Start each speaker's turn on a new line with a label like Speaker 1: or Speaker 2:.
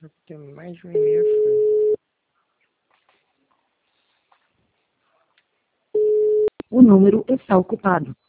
Speaker 1: Tem mais de um e-mail, foi.
Speaker 2: O número está ocupado.